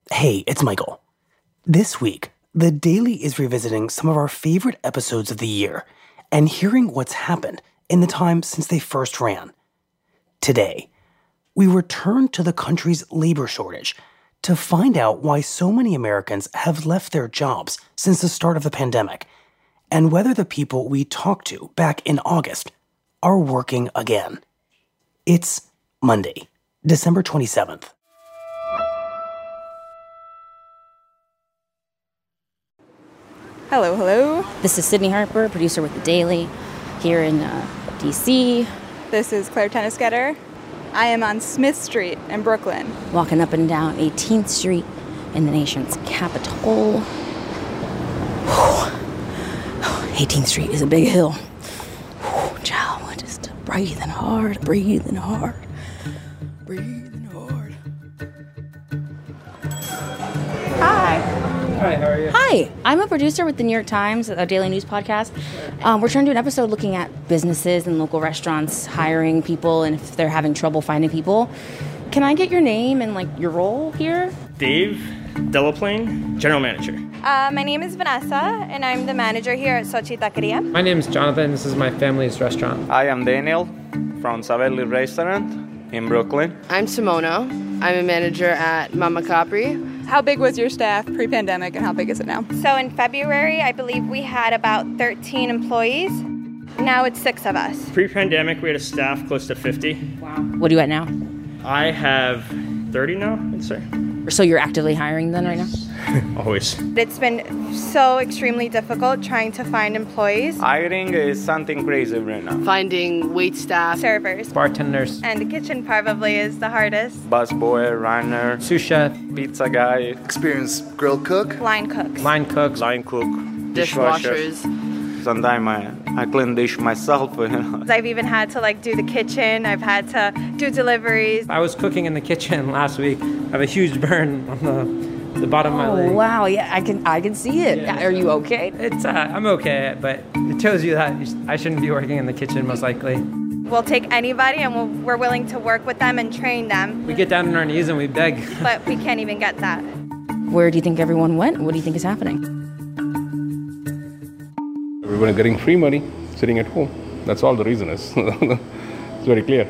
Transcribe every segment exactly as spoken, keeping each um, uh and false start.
Hey, it's Michael. This week, The Daily is revisiting some of our favorite episodes of the year and hearing what's happened in the time since they first ran. Today, we return to the country's labor shortage to find out why so many Americans have left their jobs since the start of the pandemic and whether the people we talked to back in August are working again. It's Monday, December twenty-seventh. Hello, hello. This is Sydney Harper, producer with The Daily, here in uh, D C. This is Claire Tennisgetter. I am on Smith Street in Brooklyn. Walking up and down eighteenth Street in the nation's capital. eighteenth Street is a big hill. Child, just breathing hard, breathing hard, breathing hard. Hi. Hi, how are you? Hi, I'm a producer with the New York Times, a daily news podcast. Um, we're trying to do an episode looking at businesses and local restaurants hiring people and if they're having trouble finding people. Can I get your name and like your role here? Dave Delaplane, General Manager. Uh, my name is Vanessa, and I'm the manager here at Sochi Taqueria. My name is Jonathan. This is my family's restaurant. I am Daniel from Savelli Restaurant in Brooklyn. I'm Simona. I'm a manager at Mama Capri. How big was your staff pre-pandemic, and how big is it now? So in February, I believe we had about thirteen employees. Now it's six of us. Pre-pandemic, we had a staff close to fifty. Wow. What are you at now? I have thirty now, I'd say. So you're actively hiring then right now? Always. It's been so extremely difficult trying to find employees. Hiring is something crazy right now. Finding wait staff, Servers. Bartenders, And the kitchen probably is the hardest. Busboy, runner, sous chef, pizza guy, experienced grill cook, Line cooks. line cooks. line cook, dishwasher. dishwashers. Sometimes I, I clean dish myself. You know. I've even had to like do the kitchen. I've had to do deliveries. I was cooking in the kitchen last week. I have a huge burn on the the bottom of my Oh leg. wow, yeah, I can I can see it. Yeah. Are you okay? It's uh, I'm okay, but it tells you that I shouldn't be working in the kitchen most likely. We'll take anybody, and we'll, we're willing to work with them and train them. We get down on our knees and we beg. But we can't even get that. Where do you think everyone went? What do you think is happening? Everyone is getting free money, sitting at home. That's all the reason is. It's very clear.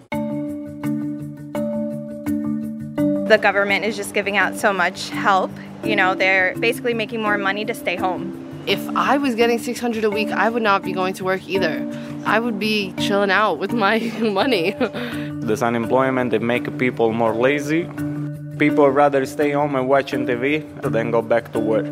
The government is just giving out so much help. You know, they're basically making more money to stay home. If I was getting six hundred a week, I would not be going to work either. I would be chilling out with my money. This unemployment, it makes people more lazy. People rather stay home and watching T V than go back to work.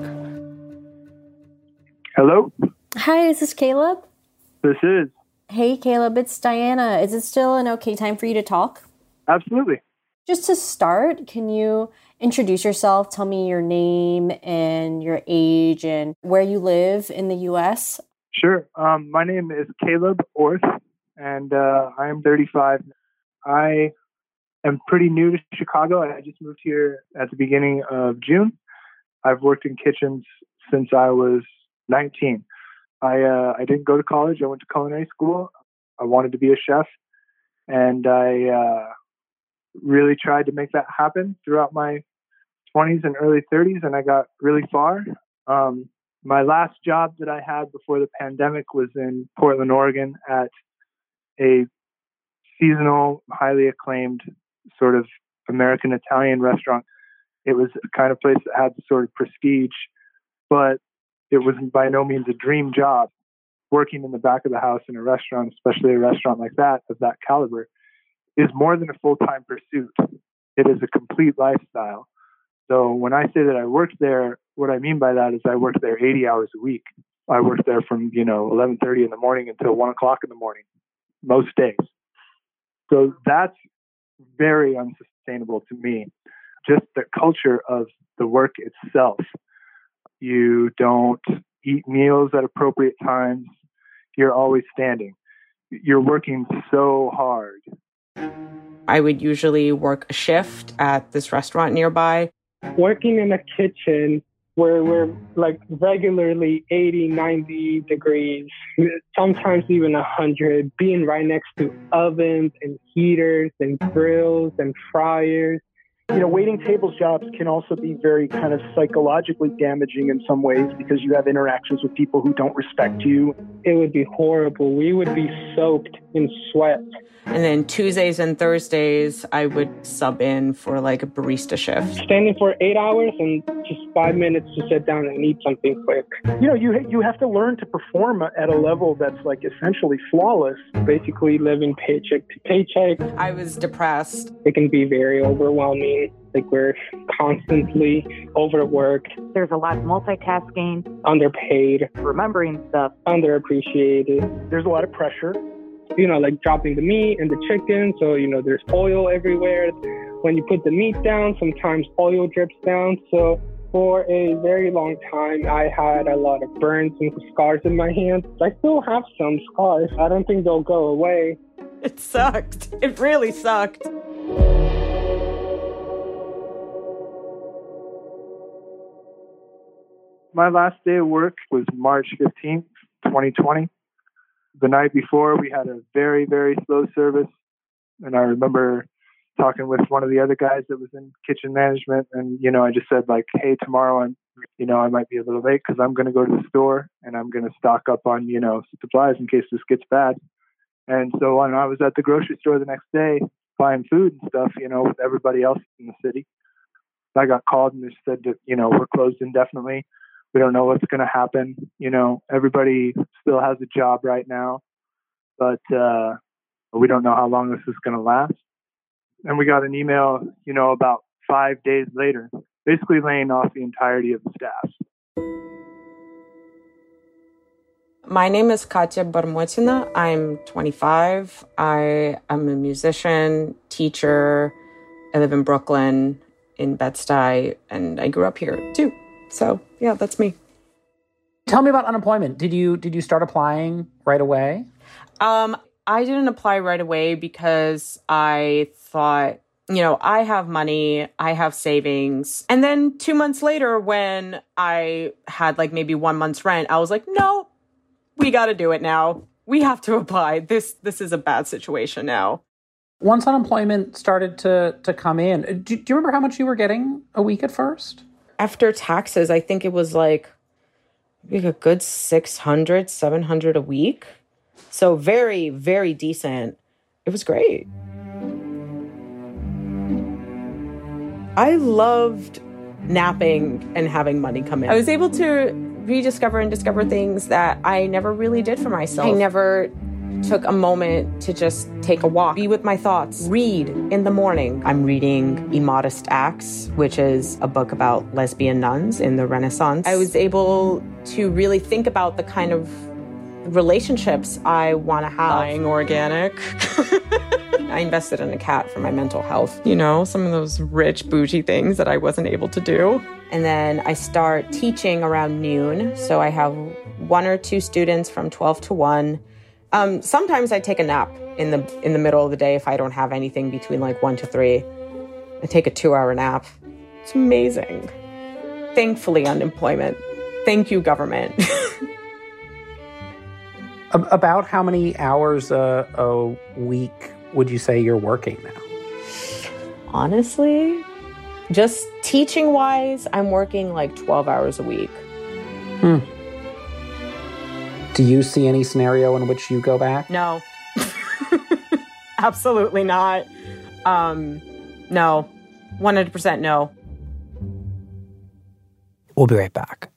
Hello, Hi, is this Caleb? this is. Hey, Caleb, it's Diana. Is it still an okay time for you to talk? Absolutely. Just to start, can you introduce yourself? Tell me your name and your age and where you live in the U S. Sure. Um, my name is Caleb Orth, and uh, I am thirty-five. I am pretty new to Chicago. I just moved here at the beginning of June. I've worked in kitchens since I was nineteen. I uh, I didn't go to college. I went to culinary school. I wanted to be a chef, and I uh, really tried to make that happen throughout my twenties and early thirties, and I got really far. Um, my last job that I had before the pandemic was in Portland, Oregon, at a seasonal, highly acclaimed sort of American Italian restaurant. It was a kind of place that had sort of prestige, but it was by no means a dream job. Working in the back of the house in a restaurant, especially a restaurant like that, of that caliber, is more than a full-time pursuit. It is a complete lifestyle. So when I say that I worked there, what I mean by that is I worked there eighty hours a week. I worked there from, you know, eleven thirty in the morning until one o'clock in the morning, most days. So that's very unsustainable to me. Just the culture of the work itself. You don't eat meals at appropriate times. You're always standing. You're working so hard. I would usually work a shift at this restaurant nearby. Working in a kitchen where we're like regularly eighty, ninety degrees, sometimes even one hundred, being right next to ovens and heaters and grills and fryers. You know, waiting tables jobs can also be very kind of psychologically damaging in some ways because you have interactions with people who don't respect you. It would be horrible. We would be soaked in sweat. And then Tuesdays and Thursdays, I would sub in for like a barista shift. Standing for eight hours and just five minutes to sit down and eat something quick. You know, you you have to learn to perform at a level that's like essentially flawless. Basically living paycheck to paycheck. I was depressed. It can be very overwhelming. Like we're constantly overworked. There's a lot of multitasking. Underpaid. Remembering stuff. Underappreciated. There's a lot of pressure. You know, like dropping the meat and the chicken. So, you know, there's oil everywhere. When you put the meat down, sometimes oil drips down. So for a very long time, I had a lot of burns and scars in my hands. I still have some scars. I don't think they'll go away. It sucked. It really sucked. My last day of work was March fifteenth, twenty twenty. The night before, we had a very, very slow service. And I remember talking with one of the other guys that was in kitchen management. And, you know, I just said, like, hey, tomorrow, I'm, you know, I might be a little late because I'm going to go to the store and I'm going to stock up on, you know, supplies in case this gets bad. And so when I was at the grocery store the next day buying food and stuff, you know, with everybody else in the city, I got called and they said that, you know, we're closed indefinitely. We don't know what's going to happen. You know, everybody still has a job right now, but uh, we don't know how long this is going to last. And we got an email, you know, about five days later, basically laying off the entirety of the staff. My name is Katya Barmotina. I'm twenty-five. I am a musician, teacher. I live in Brooklyn, in Bed-Stuy, and I grew up here too. So, yeah, that's me. Tell me about unemployment. Did you did you start applying right away? Um, I didn't apply right away because I thought, you know, I have money, I have savings. And then two months later, when I had like maybe one month's rent, I was like, no, we got to do it now. We have to apply. This this is a bad situation now. Once unemployment started to to come in, do, do you remember how much you were getting a week at first? After taxes, I think it was like, like a good six hundred, seven hundred a week. So very, very decent. It was great. I loved napping and having money come in. I was able to rediscover and discover things that I never really did for myself. I never took a moment to just take a walk, be with my thoughts, read in the morning. I'm reading Immodest Acts, which is a book about lesbian nuns in the Renaissance. I was able to really think about the kind of relationships I want to have. Buying organic. I invested in a cat for my mental health. You know, some of those rich, bougie things that I wasn't able to do. And then I start teaching around noon. So I have one or two students from twelve to one. Um, sometimes I take a nap in the in the middle of the day if I don't have anything between like one to three. I take a two-hour nap. It's amazing. Thankfully, unemployment. Thank you, government. About how many hours a, a week would you say you're working now? Honestly, just teaching-wise, I'm working like twelve hours a week. Hmm. Do you see any scenario in which you go back? No. Absolutely not. Um, no. one hundred percent no. We'll be right back.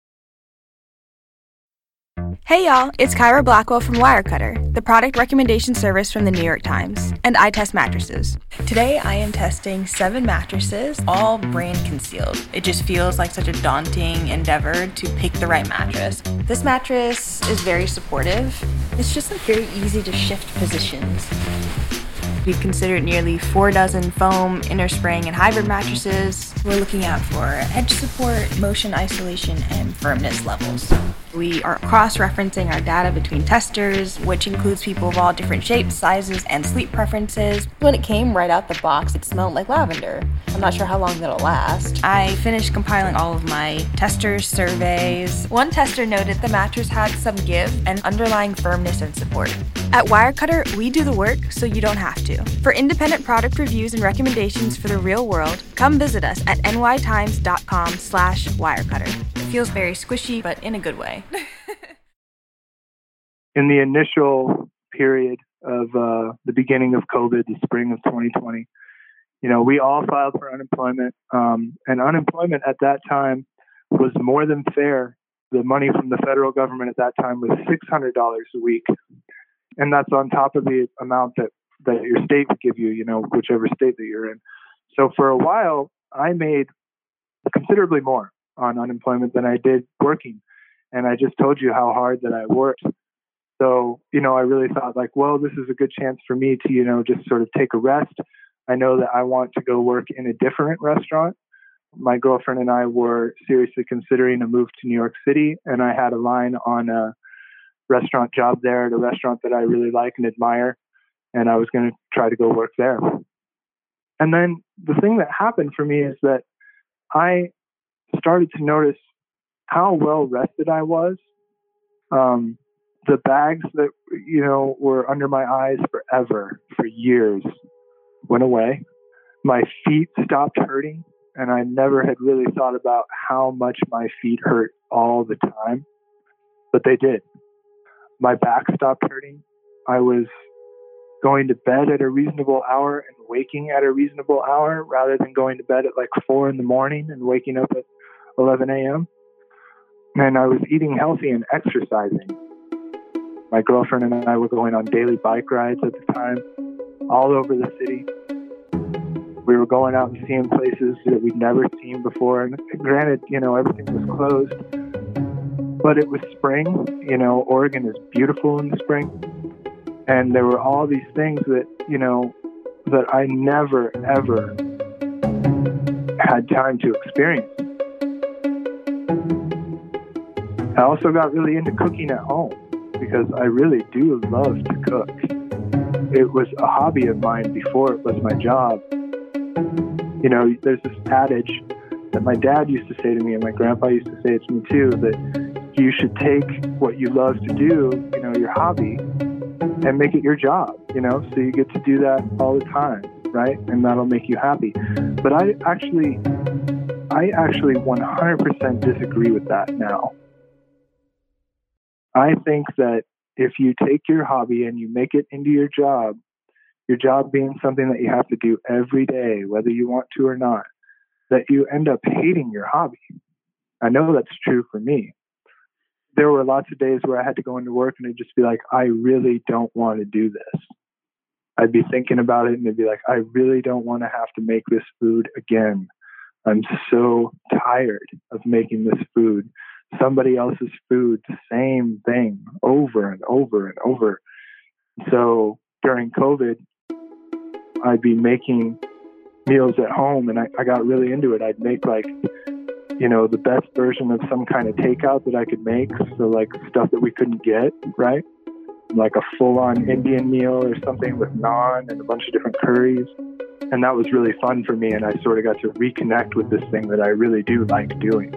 Hey y'all, it's Kyra Blackwell from Wirecutter, the product recommendation service from the New York Times, and I test mattresses. Today I am testing seven mattresses, all brand concealed. It just feels like such a daunting endeavor to pick the right mattress. This mattress is very supportive. It's just like very easy to shift positions. We've considered nearly four dozen foam, inner spring, and hybrid mattresses. We're looking out for edge support, motion isolation, and firmness levels. We are cross-referencing our data between testers, which includes people of all different shapes, sizes, and sleep preferences. When it came right out the box, it smelled like lavender. I'm not sure how long that'll last. I finished compiling all of my tester surveys. One tester noted the mattress had some give and underlying firmness and support. At Wirecutter, we do the work so you don't have to. For independent product reviews and recommendations for the real world, come visit us at nytimes.com slash wirecutter. It feels very squishy, but in a good way. In the initial period of uh, the beginning of COVID, the spring of twenty twenty, you know, we all filed for unemployment, um, and unemployment at that time was more than fair. The money from the federal government at that time was six hundred dollars a week. And that's on top of the amount that, that your state would give you, you know, whichever state that you're in. So for a while, I made considerably more on unemployment than I did working. And I just told you how hard that I worked. So, you know, I really thought like, well, this is a good chance for me to, you know, just sort of take a rest. I know that I want to go work in a different restaurant. My girlfriend and I were seriously considering a move to New York City, and I had a line on a restaurant job there at a restaurant that I really like and admire, and I was going to try to go work there. And then the thing that happened for me is that I started to notice how well rested I was. Um, the bags that, you know, were under my eyes forever, for years, went away. My feet stopped hurting, and I never had really thought about how much my feet hurt all the time, but they did. My back stopped hurting. I was going to bed at a reasonable hour and waking at a reasonable hour rather than going to bed at like four in the morning and waking up at eleven a.m. And I was eating healthy and exercising. My girlfriend and I were going on daily bike rides at the time, all over the city. We were going out and seeing places that we'd never seen before. And granted, you know, everything was closed. But it was spring, you know, Oregon is beautiful in the spring. And there were all these things that, you know, that I never, ever had time to experience. I also got really into cooking at home because I really do love to cook. It was a hobby of mine before it was my job. You know, there's this adage that my dad used to say to me and my grandpa used to say it to me too, that you should take what you love to do, you know, your hobby, and make it your job, you know, so you get to do that all the time, right? And that'll make you happy. But I actually, I actually one hundred percent disagree with that now. I think that if you take your hobby and you make it into your job, your job being something that you have to do every day, whether you want to or not, that you end up hating your hobby. I know that's true for me. There were lots of days where I had to go into work and it'd just be like, I really don't want to do this. I'd be thinking about it and it'd be like, I really don't want to have to make this food again. I'm so tired of making this food. Somebody else's food, same thing, over and over and over. So during COVID, I'd be making meals at home and I, I got really into it. I'd make like, you know, the best version of some kind of takeout that I could make. So like stuff that we couldn't get, right? Like a full-on Indian meal or something with naan and a bunch of different curries. And that was really fun for me. And I sort of got to reconnect with this thing that I really do like doing.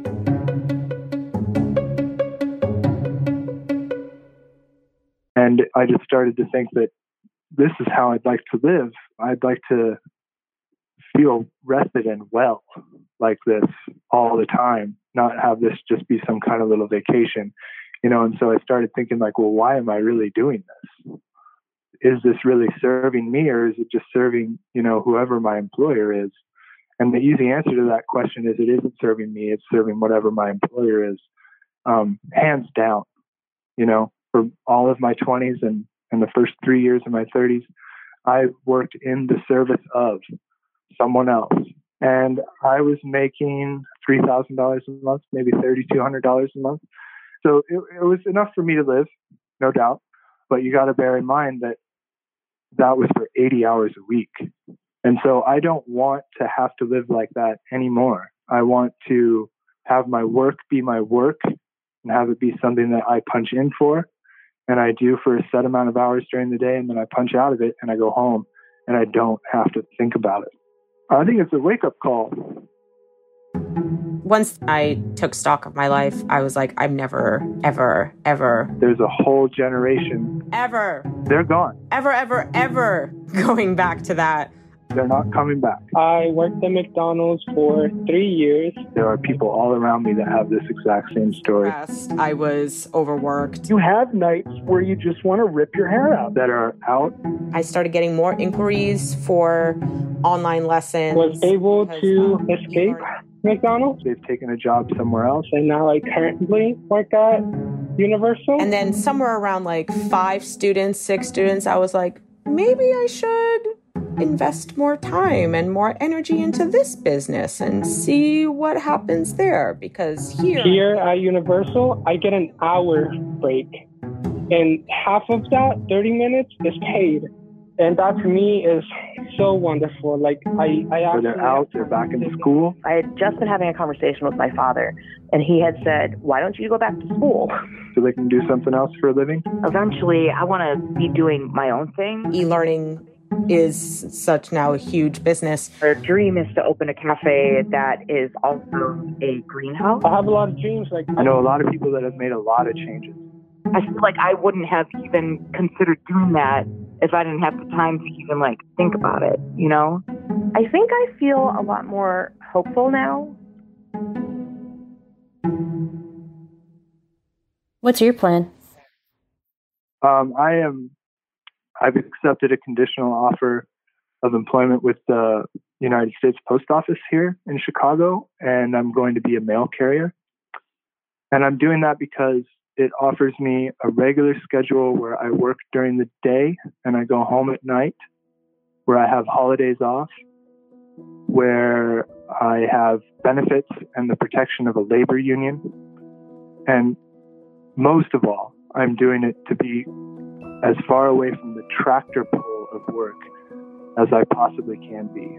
And I just started to think that this is how I'd like to live. I'd like to feel rested and well like this all the time, not have this just be some kind of little vacation, you know. And so I started thinking like, well, why am I really doing this? Is this really serving me, or is it just serving, you know, whoever my employer is? And the easy answer to that question is it isn't serving me. It's serving whatever my employer is, um, hands down. You know, for all of my twenties and, and the first three years of my thirties, I worked in the service of someone else. And I was making three thousand dollars a month, maybe three thousand two hundred dollars a month. So it, it was enough for me to live, no doubt. But you got to bear in mind that that was for eighty hours a week. And so I don't want to have to live like that anymore. I want to have my work be my work and have it be something that I punch in for and I do for a set amount of hours during the day, and then I punch out of it and I go home and I don't have to think about it. I think it's a wake-up call. Once I took stock of my life, I was like, I'm never, ever, ever. There's a whole generation. Ever. They're gone. Ever, ever, ever going back to that. They're not coming back. I worked at McDonald's for three years. There are people all around me that have this exact same story. I was overworked. You have nights where you just want to rip your hair out. That are out. I started getting more inquiries for online lessons. Was able to escape McDonald's. They've taken a job somewhere else. And now I currently work at Universal. And then somewhere around like five students, six students, I was like, maybe I should invest more time and more energy into this business and see what happens there. Because here... Here at Universal, I get an hour break. And half of that, thirty minutes, is paid. And that to me is so wonderful. Like, I, I actually... So they're out, they're back in school. I had just been having a conversation with my father, and he had said, why don't you go back to school? So they can do something else for a living? Eventually, I want to be doing my own thing. E-learning is such now a huge business. Our dream is to open a cafe that is also a greenhouse. I have a lot of dreams. Like I know a lot of people that have made a lot of changes. I feel like I wouldn't have even considered doing that if I didn't have the time to even like think about it, you know? I think I feel a lot more hopeful now. What's your plan? Um, I am, I've accepted a conditional offer of employment with the United States Post Office here in Chicago, and I'm going to be a mail carrier. And I'm doing that because it offers me a regular schedule where I work during the day and I go home at night, where I have holidays off, where I have benefits and the protection of a labor union. And most of all, I'm doing it to be as far away from the tractor pull of work as I possibly can be.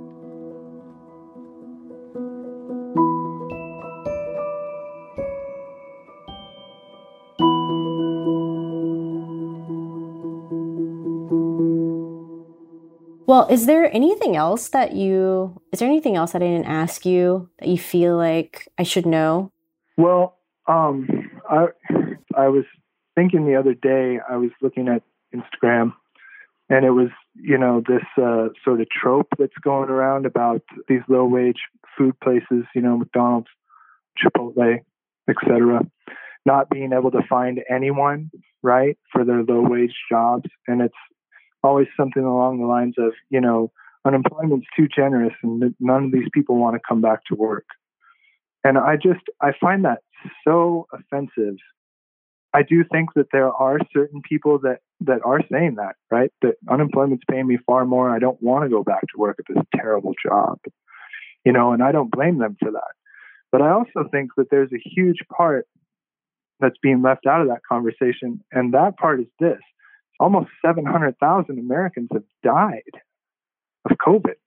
Well, is there anything else that you, is there anything else that I didn't ask you that you feel like I should know? Well, um, I, I was thinking the other day, I was looking at Instagram, and it was, you know, this uh, sort of trope that's going around about these low-wage food places, you know, McDonald's, Chipotle, et cetera, not being able to find anyone, right, for their low-wage jobs. And it's always something along the lines of, you know, unemployment's too generous and none of these people want to come back to work. And I just, I find that so offensive. I do think that there are certain people that, that are saying that, right? That unemployment's paying me far more. I don't want to go back to work at this terrible job, you know, and I don't blame them for that. But I also think that there's a huge part that's being left out of that conversation. And that part is this. Almost seven hundred thousand Americans have died of COVID.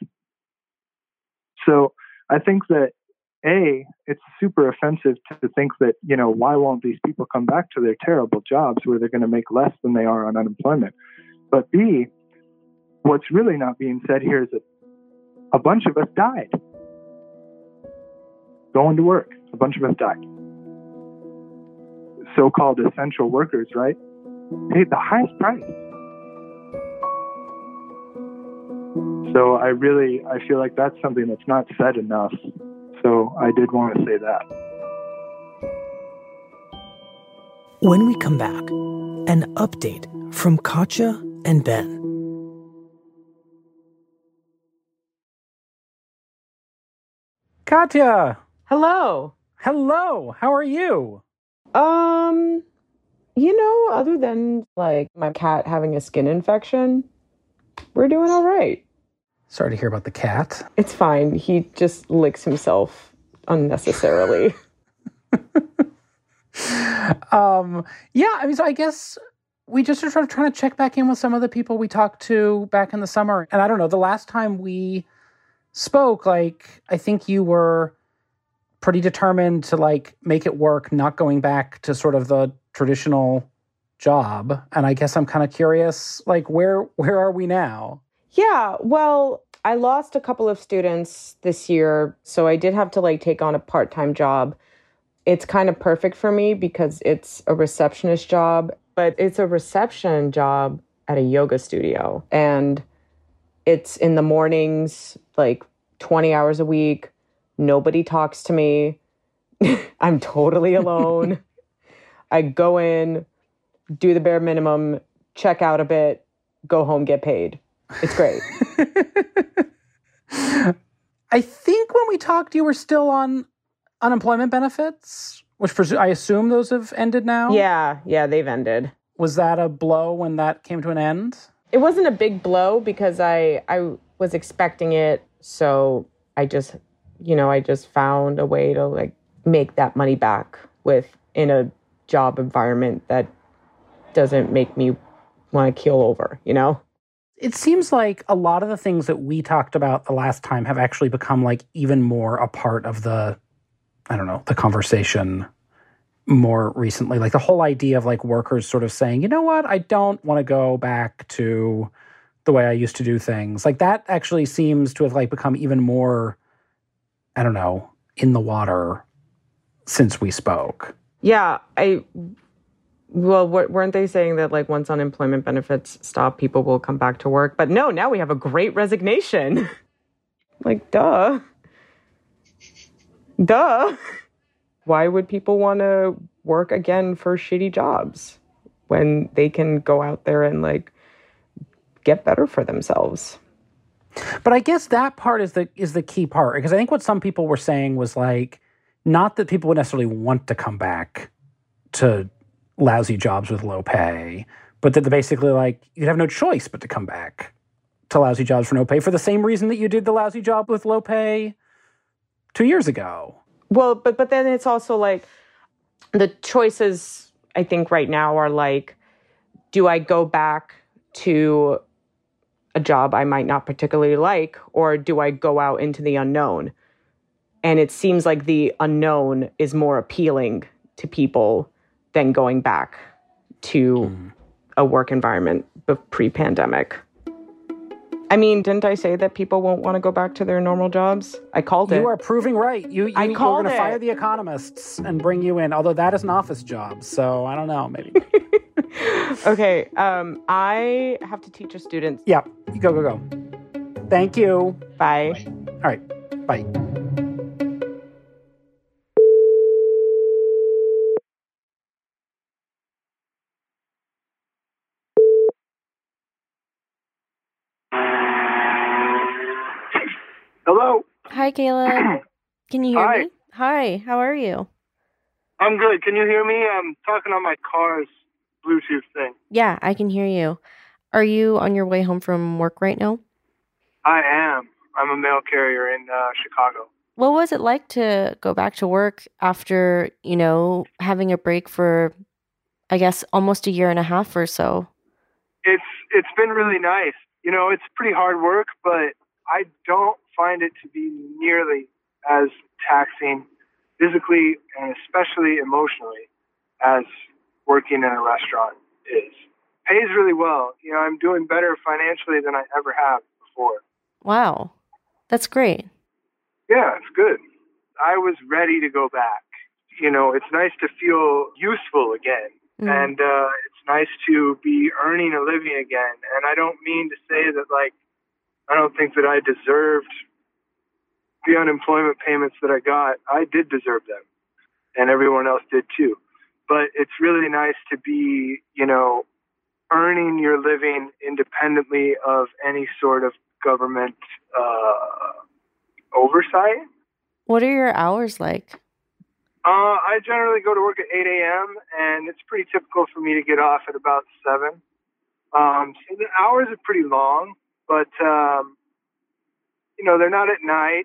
So I think that, A, it's super offensive to think that, you know, why won't these people come back to their terrible jobs where they're going to make less than they are on unemployment? But B, what's really not being said here is that a bunch of us died going to work. A bunch of us died. So-called essential workers, right? Paid the highest price. So I really, I feel like that's something that's not said enough. So I did want to say that. When we come back, an update from Katya and Ben. Katya! Hello. Hello. How are you? Um... You know, other than, like, my cat having a skin infection, we're doing all right. Sorry to hear about the cat. It's fine. He just licks himself unnecessarily. um, yeah, I mean, so I guess we just are sort of trying to check back in with some of the people we talked to back in the summer. And I don't know, the last time we spoke, like, I think you were pretty determined to like make it work, not going back to sort of the traditional job. And I guess I'm kind of curious, like where where are we now? Yeah, well, I lost a couple of students this year, so I did have to like take on a part-time job. It's kind of perfect for me because it's a receptionist job, but it's a reception job at a yoga studio. And it's in the mornings, like twenty hours a week. Nobody talks to me. I'm totally alone. I go in, do the bare minimum, check out a bit, go home, get paid. It's great. I think when we talked, you were still on unemployment benefits, which presu- I assume those have ended now? Yeah, yeah, they've ended. Was that a blow when that came to an end? It wasn't a big blow because I I was expecting it, so I just, you know, I just found a way to like make that money back with in a job environment that doesn't make me want to keel over, you know? It seems like a lot of the things that we talked about the last time have actually become like even more a part of the, I don't know, the conversation more recently. Like the whole idea of like workers sort of saying, you know what, I don't want to go back to the way I used to do things. Like that actually seems to have like become even more, I don't know, in the water since we spoke. Yeah, I, well, weren't they saying that like once unemployment benefits stop, people will come back to work? But no, now we have a great resignation. Like, duh. Duh. Why would people want to work again for shitty jobs when they can go out there and like get better for themselves? But I guess that part is the is the key part, because I think what some people were saying was like, not that people would necessarily want to come back to lousy jobs with low pay, but that they're basically like, you'd have no choice but to come back to lousy jobs for no pay for the same reason that you did the lousy job with low pay two years ago. Well, but but then it's also like the choices, I think right now are like, do I go back to a job I might not particularly like, or do I go out into the unknown? And it seems like the unknown is more appealing to people than going back to mm. a work environment pre-pandemic. I mean, didn't I say that people won't want to go back to their normal jobs? I called it. You are proving right. You, you, I called We're going to fire the economists and bring you in, although that is an office job. So I don't know, maybe. Okay. Um, I have to teach a student. Yeah. Go, go, go. Thank you. Bye. All right. Bye. Hello. Hi, Caleb. Can you hear Hi. me? Hi. How are you? I'm good. Can you hear me? I'm talking on my car's Bluetooth thing. Yeah, I can hear you. Are you on your way home from work right now? I am. I'm a mail carrier in uh, Chicago. What was it like to go back to work after, you know, having a break for, I guess, almost a year and a half or so? It's it's been really nice. You know, it's pretty hard work, but I don't find it to be nearly as taxing physically and especially emotionally as working in a restaurant is. Pays really well. You know, I'm doing better financially than I ever have before. Wow. That's great. Yeah, it's good. I was ready to go back. You know, it's nice to feel useful again. Mm. And uh, it's nice to be earning a living again. And I don't mean to say that, like, I don't think that I deserved the unemployment payments that I got. I did deserve them, and everyone else did too. But it's really nice to be, you know, earning your living independently of any sort of government uh, oversight. What are your hours like? Uh, I generally go to work at eight a.m., and it's pretty typical for me to get off at about seven. Um, so the hours are pretty long. But, um, you know, they're not at night,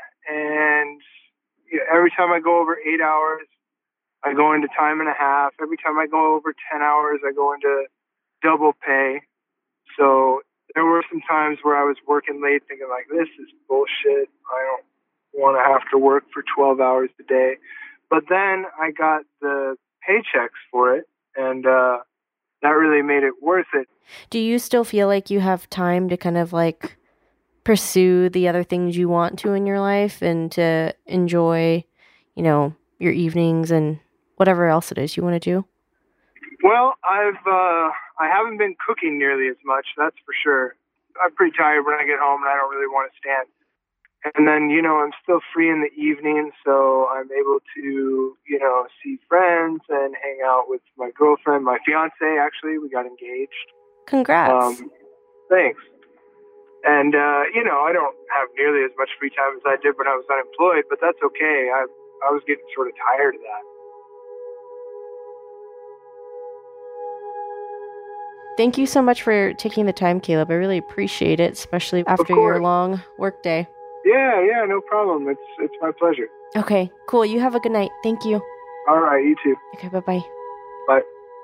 and you know, every time I go over eight hours, I go into time and a half. Every time I go over ten hours, I go into double pay. So there were some times where I was working late thinking, like, this is bullshit. I don't want to have to work for twelve hours a day. But then I got the paychecks for it, and uh, that really made it worth it. Do you still feel like you have time to kind of like pursue the other things you want to in your life and to enjoy, you know, your evenings and whatever else it is you want to do? Well, I've uh, I haven't been cooking nearly as much, that's for sure. I'm pretty tired when I get home, and I don't really want to stand. And then, you know, I'm still free in the evening, so I'm able to, you know, see friends and hang out with my girlfriend, my fiance, actually. We got engaged. Congrats. Um, thanks. And, uh, you know, I don't have nearly as much free time as I did when I was unemployed, but that's okay. I, I was getting sort of tired of that. Thank you so much for taking the time, Caleb. I really appreciate it, especially after your long work day. Yeah, yeah, no problem. It's it's my pleasure. Okay, cool. You have a good night. Thank you. All right, you too. Okay, bye-bye. Bye.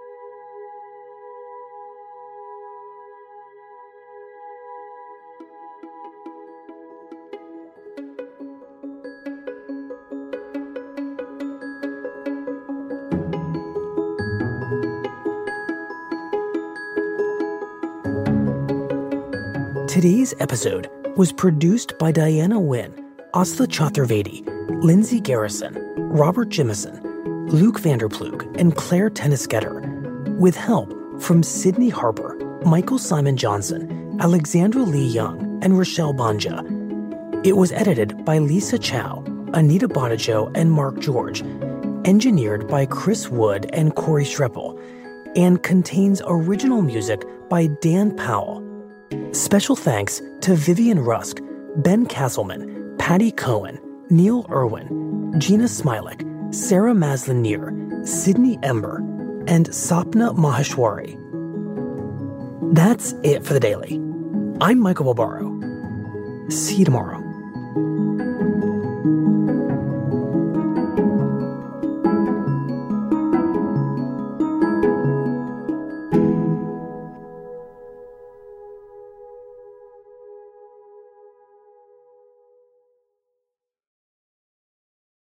Today's episode was produced by Diana Wynn, Asla Chaturvedi, Lindsay Garrison, Robert Jimison, Luke Vanderplug, and Claire Tennisgetter, with help from Sydney Harper, Michael Simon Johnson, Alexandra Lee Young, and Rochelle Banja. It was edited by Lisa Chow, Anita Bonajo, and Mark George, engineered by Chris Wood and Corey Streppel, and contains original music by Dan Powell. Special thanks to Vivian Rusk, Ben Castleman, Patty Cohen, Neil Irwin, Gina Smilik, Sarah Maslin-Neer, Sydney Ember, and Sapna Maheshwari. That's it for the Daily. I'm Michael Barbaro. See you tomorrow.